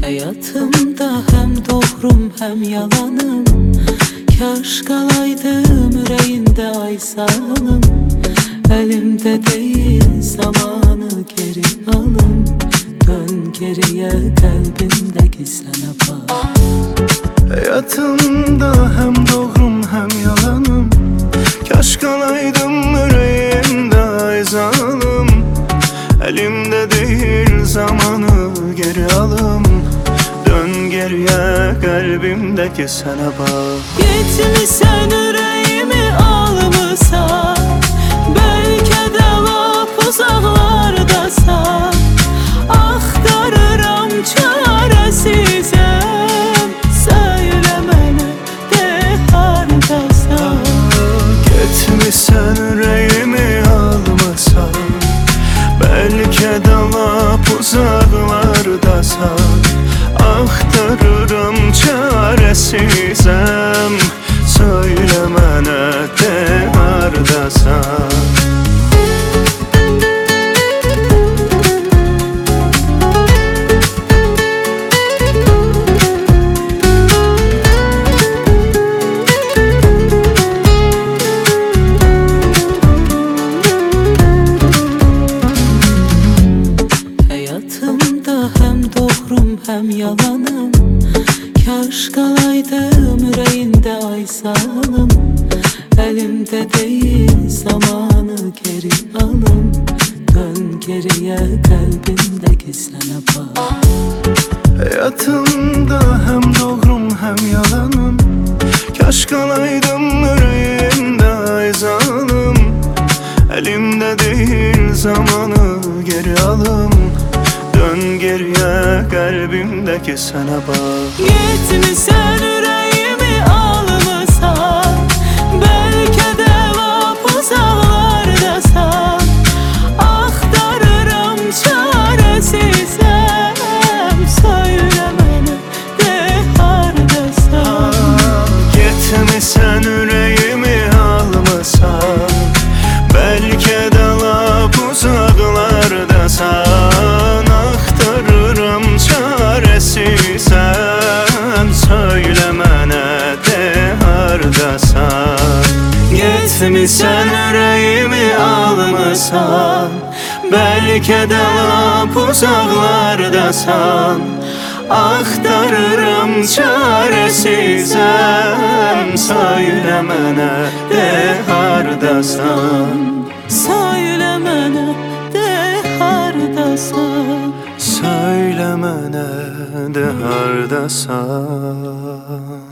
Həyatımda həm doğrum, həm yalanım. Kaş qalaydım ürəyində aysanım. Əlimdə deyil zamanı geri alım. Dön geriyə qəlbimdəki sənə bax. Hayatımda hem doğrum hem yalanım. Kaş kalaydım yüreğimde ayzalım. Elimde değil zamanı geri alım. Dön geriye kalbimdeki sana bak. Getmisən ürəyimi almısan. Bəlkə də lap uzaqlardasan. Axtarıram çarəsizəm. Söylə mənə de hardasan. Getmisən ürəyimi almasan. Bəlkə də lap uzaqlardasan. Axtarıram çarəsizəm. Söylə mənə de hardasan. Həm yalanım. Kaş qalaydım ürəyində aysanım. Əlimdə deyil zamanı geri alım. Dön geriyə qəlbimdəki sənə bax. Hayatımda hem doğrum hem yalanım. Kaş kalaydım yüreğimde ayzalım. Elimde değil zamanı geri alım. Dön geriye kalbimdeki sana bak. Getmisən ürəyimi almısan. Bəlkə də lap uzaqlardasan. Axtarıram çarəsizəm. Söylə mənə de hardasan. Getmisən ürəyimi almısan. Bəlkə də lap uzaqlardasan. Axtarıram çarəsizəm. Söylə mənə de hardasan. Getmisən ürəyimi almısan. Bəlkə də lap uzaqlardasan. Axtarıram çarəsizəm. Söylə mənə de hardasan. Söylə mənə de hardasan. Söylə mənə de hardasan.